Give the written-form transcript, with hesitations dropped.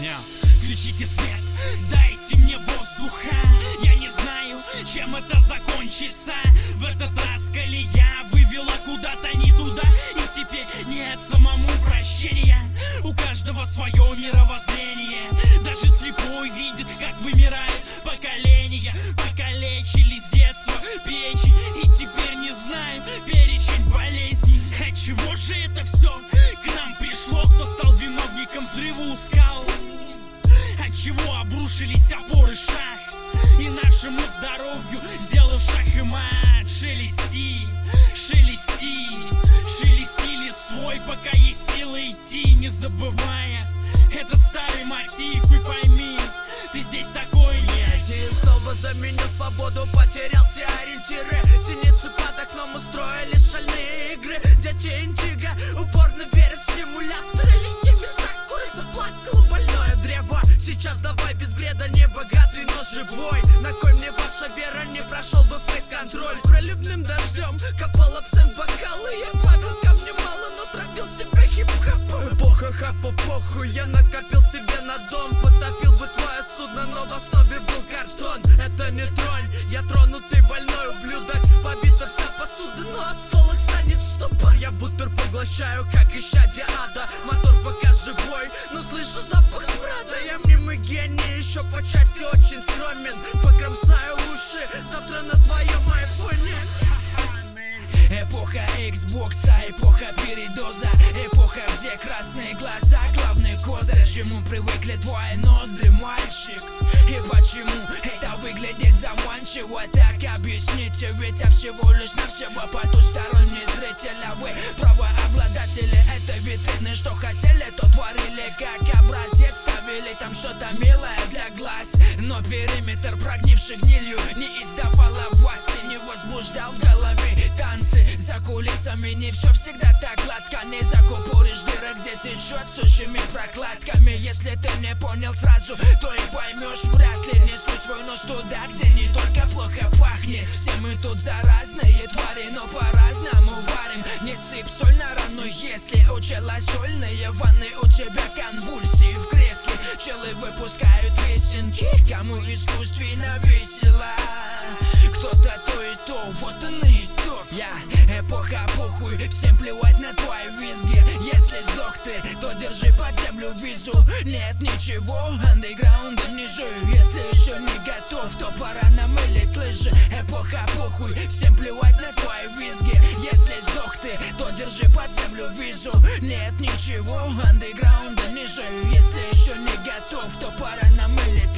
Включите свет, дайте мне воздуха. Я не знаю, чем это закончится. В этот раз колея вывела куда-то не туда, и теперь нет самому прощения. У каждого свое мировоззрение. Даже слепой видит, как вымирает поколение. Покалечили с детства печень, и теперь не знаем перечень болезней. Отчего же это все к нам пришло? Кто стал виновником взрыва у скал? Отчего обрушились опоры шах? И нашему здоровью сделал шах и мат. Шелести, шелести, шелести листвой, пока есть силы идти, не забывая этот старый мотив. И пойми, ты здесь такой нет. И снова заменил свободу, потерял все ориентиры. Синицы под окном устроили шальные игры. Дети индиго упорно верят в стимуляторы. Листьями сакуры заплакало больное древо. Сейчас давай без бреда, не богатый, но живой. На кой мне ваша вера, не прошел бы фейс-контроль. Проливным дождем капал абсент бокалы. Я плавил камни мало, но травил себя хип-хопом. Эпоха хапа похуй, я накопил себе на дом. Потопил бы твое судно, но в основе был картон. Это не тронь, я тронутый больной ублюдок. Побита вся посуда, но осколок станет в ступор. Я бутер поглощаю, как исчадие ада. Мотор пока живой, но слышу запах смрада. Я мнимый гений, еще по части очень скромен. Покромсаю уши, завтра на твоем айфоне. Эпоха Xbox, эпоха передоза. Эпоха, где красные глаза, главный козырь. К чему привыкли твои ноздри, мальчик? И почему это выглядит заманчиво? Так объясните, ведь я всего лишь навсего потусторонний зритель. А вы правообладатели этой витрины. Что хотели, то творили, как образец. Ставили там что-то милое для глаз. Но периметр, прогнивший гнилью, не издавал оваций, не возбуждал в голове танцы. За кулисами не все всегда так гладко. Не закупоришь дыры, где течет сущими прокладками. Если ты не понял сразу, то и поймешь вряд ли. Несу свой нож туда, где не только плохо пахнет. Все мы тут заразные твари, но по-разному варим. Не сыпь соль на рану, если учила сольные ванны. У тебя конвульсии в кресле. Челы выпускают песенки, кому искусственно весело. Кто-то то и то, вот он и итог. Я эпоха похуй, всем плевать на твои визги. Если сдох ты, то держи под землю визу. Нет ничего, андеграунда ниже. Если еще не готов, то пора намылить лыжи. Эпоха похуй, всем плевать на твои визги. Если сдох ты, то держи под землю визу. Нет ничего, андеграунда ниже. Если еще не готов, то пора намылить